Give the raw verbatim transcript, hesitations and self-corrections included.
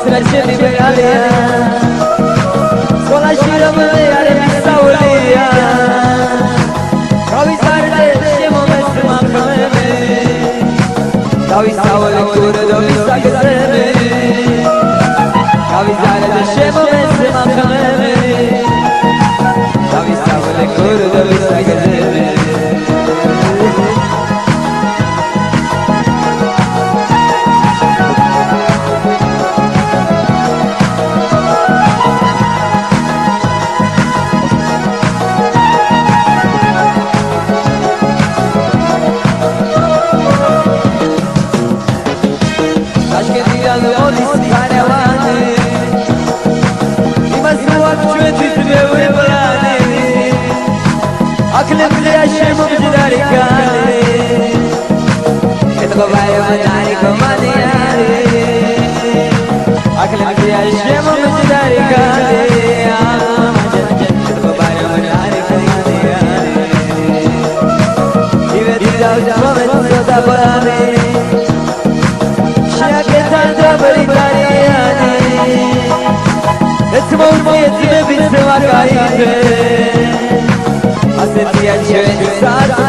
trece liberarea Scola și rămâne are mistaulia Cauizarele și moment să mă promeme Cauizarele cură de-o mista găseme Cauizarele și moment să mă promeme Cauizarele cură de-o mista găseme Aklım yaşım umcidari kare Ketko bayo madari komani yare Aklım yaşım umcidari kare Ketko bayo madari komani yare Iveti zavca moment soda bane Şake tanda bari tari yane Etmo ulmiyetime bitse vakaybe Hasret yaşıyor saat